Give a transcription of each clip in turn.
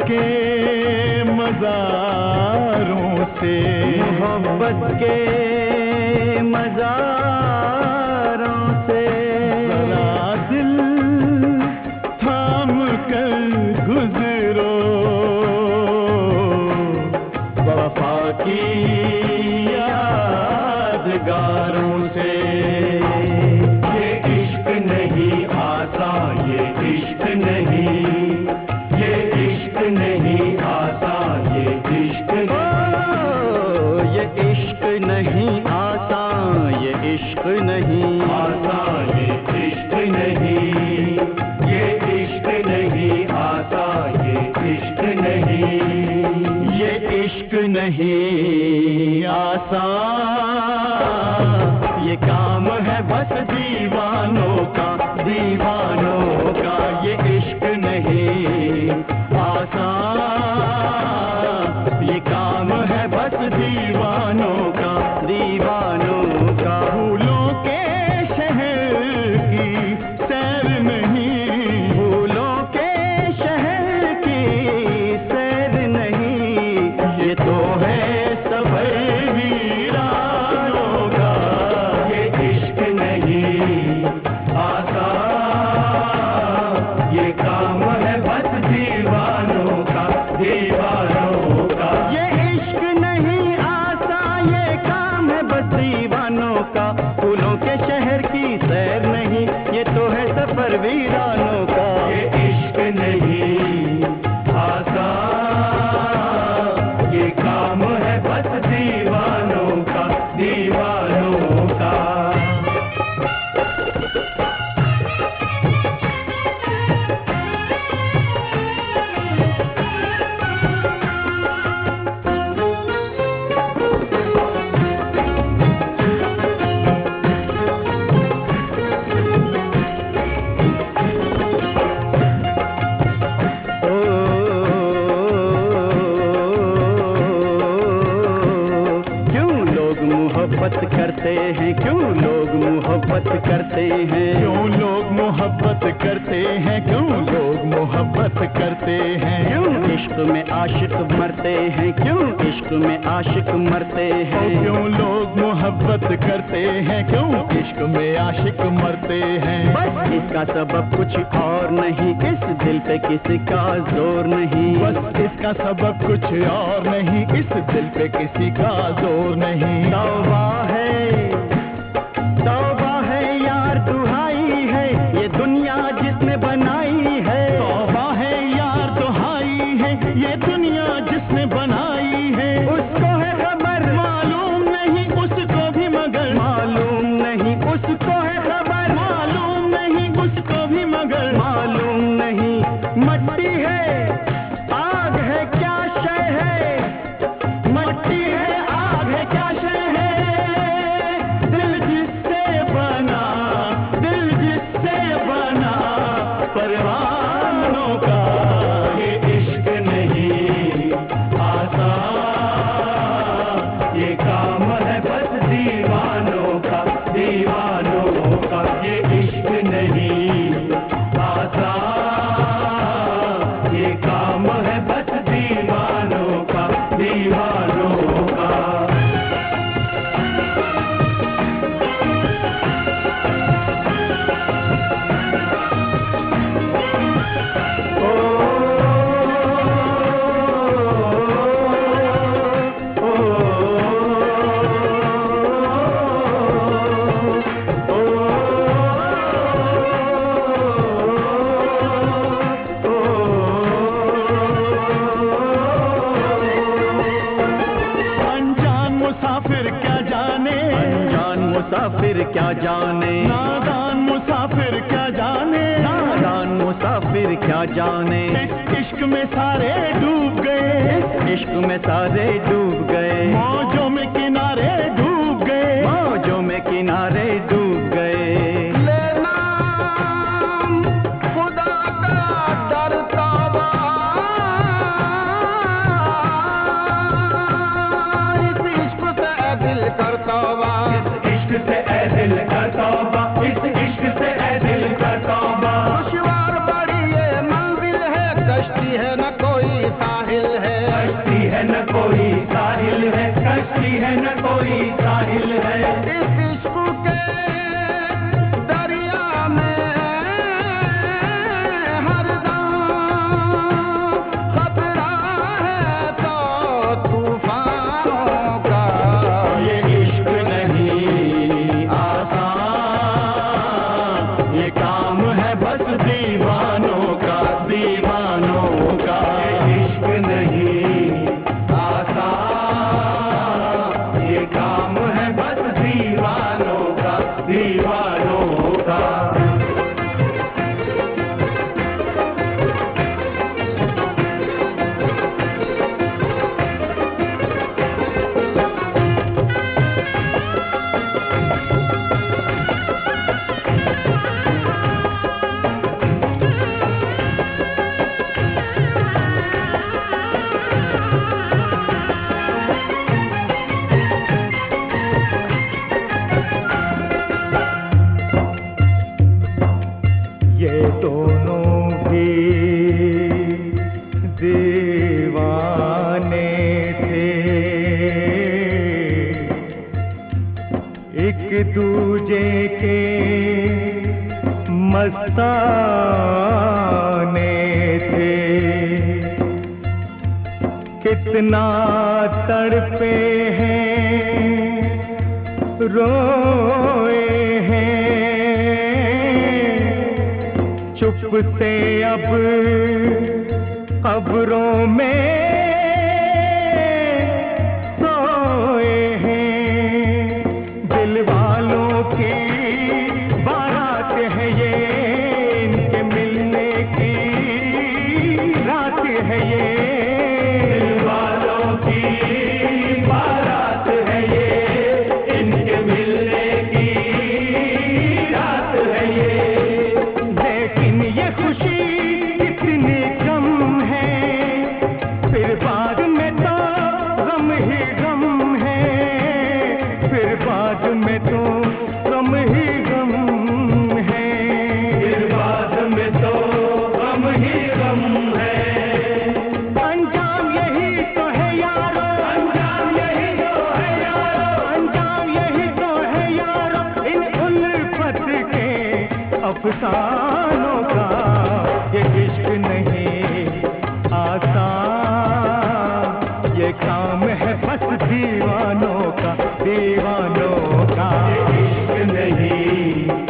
के मज़ारों से, मोहब्बत के मज़ारों से जरा दिल थाम कर गुजरो, वफा की यादगारों से। ये इश्क नहीं आसान, ये इश्क नहीं, ये इश्क नहीं आसान, ये इश्क नहीं, ये इश्क नहीं आसान, ये इश्क नहीं आसान, ये इश्क नहीं, ये इश्क नहीं आसान, ये इश्क नहीं, ये इश्क नहीं आसान, ये काम है बस दीवानों का, दीवानों का। ये इश्क नहीं आसान, ये काम है बस दीवानों का, दीवानों का। फूलों के शहर की सैर नहीं, फूलों के शहर की सैर नहीं, ये तो है सफर वीरानों का। ये इश्क नहीं आसान, ये काम है बस दीवानों का, दीवानों का। ये इश्क नहीं आसान, ये काम है बस दीवानों का। फूलों के शहर की सैर नहीं, ये तो है सफर वीरानों का। ये इश्क नहीं आसान, ये काम है बस दीवानों का, दीवानों का। मोहब्बत करते हैं, क्यों लोग मोहब्बत करते हैं, क्यों लोग मोहब्बत करते हैं, क्यों लोग मोहब्बत करते हैं, क्यों इश्क में आशिक मरते हैं, क्यों इश्क में आशिक मरते हैं, क्यों लोग मोहब्बत करते हैं, क्यों इश्क में आशिक मरते हैं। बस इसका सबब कुछ और नहीं, इस दिल पे किसी का जोर नहीं, बस इसका सबब कुछ और नहीं, इस दिल पे किसी का जोर नहीं। तौबा है यार दुहाई है, ये दुनिया जिसने बनाई है। तौबा है यार दुहाई है, ये दुनिया जिसने बनाई है। उसको है खबर मालूम नहीं उसको भी मगर, मालूम नहीं उसको है खबर, मालूम नहीं उसको भी मगर, मालूम नहीं। मट्टी है आग है क्या शय है, मट्टी है आग है क्या शय है। दिल जिससे बना, दिल जिससे बना परवानों का। ये इश्क नहीं आसान, ये काम है बस दीवानों का, दीवानों का। ये इश्क नहीं आसान, ये काम है बस दीवानों का, दीवानों का। मुसाफिर क्या जाने, नादान मुसाफिर क्या जाने, नादान मुसाफिर क्या जाने। इस इश्क में सारे डूब गए, इस इश्क में सारे डूब गए, मौजों में किनारे डूब गए, मौजों में किनारे डूब गए। लेना खुदा का डर तौबा, इस इश्क से दिल कर तौबा, इस इश्क से दिल कर तौबा, इस इश्क से दिल कर तौबा। दुश्वार बड़ी ये मंजिल है, कश्ती है न कोई न कोई साहिल है। इस इश्क के दरिया में हरदम खतरा है तो तूफानों का। ये इश्क नहीं आसान, ये काम है बस दीवानों का, दीवानों का। ये इश्क नहीं आसान, ये काम है बस दीवानों का, दीवानों का। ये दोनों भी दीवाने थे, एक दूजे के मस्ताने थे। कितना तड़पे हैं, रोए हैं, चुप से अब कब्रों में सोए हैं। दिल वालों की बारात है ये, इनके मिलने की रात है ये। दिल वालों की बारात है ये, इनके मिलने की रात है ये। लेकिन ये खुशी कितनी कम है, फिर बाद में तो गम ही गम है, फिर बाद में तो गम ही गम है। फिर बाद में तो गम ही गम है। अंजाम यही तो है यारो, अंजाम यही तो है यारो, अंजाम यही तो है यारो, इन उल्फत के अफसानों का। ये इश्क नहीं आसान, ये काम है बस दीवानों का, दीवानों का। ये इश्क नहीं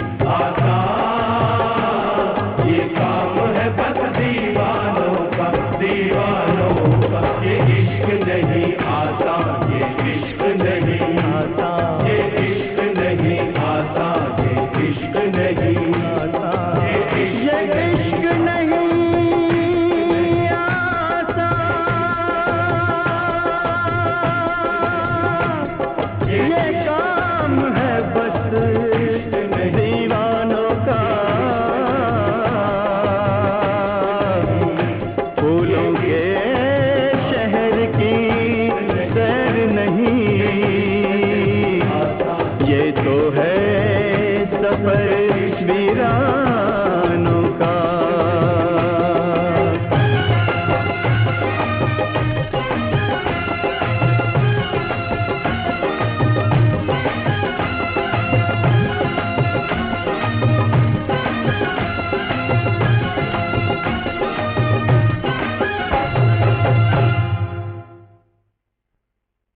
आसान, ये काम है बस दीवानों का, दीवानों का। ये इश्क नहीं आसान, ये इश्क नहीं आसान, ये इश्क नहीं आसान, ये इश्क नहीं आसान, ये इश्क ये इश्क नहीं आसान, ये काम है बस दीवानों का। फूलों के शहर की सैर नहीं, ये तो है सफर वीरान